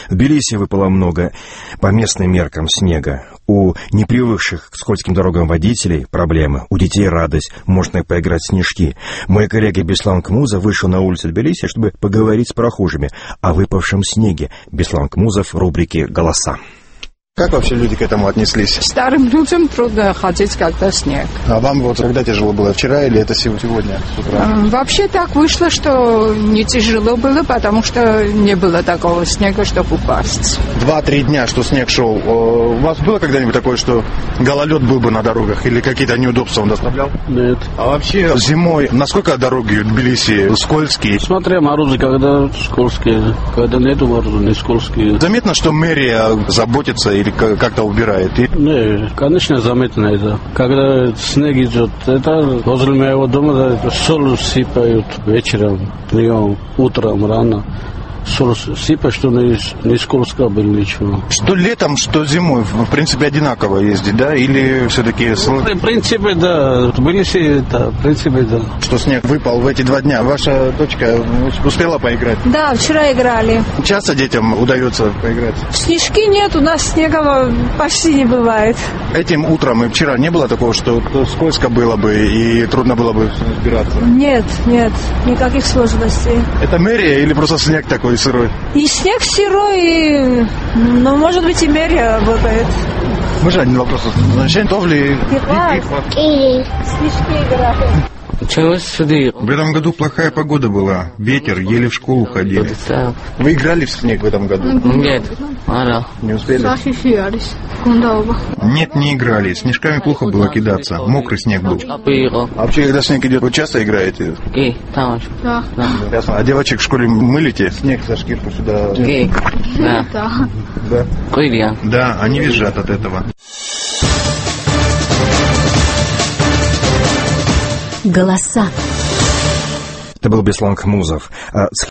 В Тбилиси выпало много по местным меркам снега. У непривыкших к скользким дорогам водителей проблемы, у детей радость, можно поиграть в снежки. Мой коллега Беслан Кмузов вышел на улицу Тбилиси, чтобы поговорить с прохожими о выпавшем снеге. Беслан Кмузов в рубрике «Голоса». Как вообще люди к этому отнеслись? Старым людям трудно ходить, когда снег. А вам вот когда тяжело было, вчера или это сегодня с утра? Вообще так вышло, что не тяжело было, потому что не было такого снега, чтобы упасть. 2-3 дня, что снег шел. У вас было когда-нибудь такое, что гололед был бы на дорогах или какие-то неудобства он доставлял? Нет. А вообще зимой насколько дороги в Тбилиси скользкие? Смотря морозы, когда скользкие, когда нету мороза, не скользкие. Заметно, что мэрия заботится или как-то убирает? Не, конечно, заметно это. Когда снег идет, это возле моего дома соль сыпают вечером, днем, утром, рано. Соль сыпать, что не скользко было ничего. Что летом, что зимой, в принципе, одинаково ездить, да? Или все-таки... В принципе, да. В Тбилиси, да, в принципе, да. Что снег выпал в эти 2 дня. Ваша дочка успела поиграть? Да, вчера играли. Часто детям удается поиграть? Снежки нет, у нас снега почти не бывает. Этим утром и вчера не было такого, что скользко было бы и трудно было бы разбираться? Нет, никаких сложностей. Это мэрия или просто снег такой сырой? И снег сырой, может быть, и мэрия работает. Можно один вопрос? Снежки играли. В этом году плохая погода была. Ветер, еле в школу ходили. Вы играли в снег в этом году? Нет. Не успели? Нет, не играли. Снежками плохо было кидаться. Мокрый снег был. А вообще, когда снег идет, вы часто играете? Да. Ясно. А девочек в школе мылите? Снег за шкирку сюда? Да. Да? Да, они визжат от этого. Голоса. Это был Беслан Кмузов.